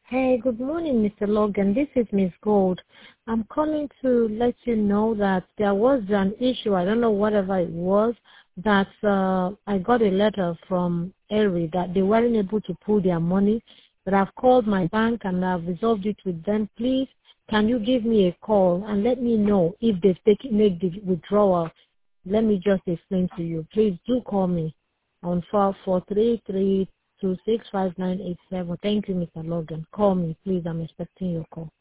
Hey, good morning, Mr. Logan. This is Miss Gold. I'm calling to let you know that there was an issue, I don't know whatever it was, that I got a letter from Erie that they weren't able to pull their money, but I've called my bank and I've resolved it with them. Please, can you give me a call and let me know if they've made the withdrawal? Let me just explain to you. Please do call me on 4433 265 987. Thank you, Mr. Logan. Call me, please. I'm expecting your call.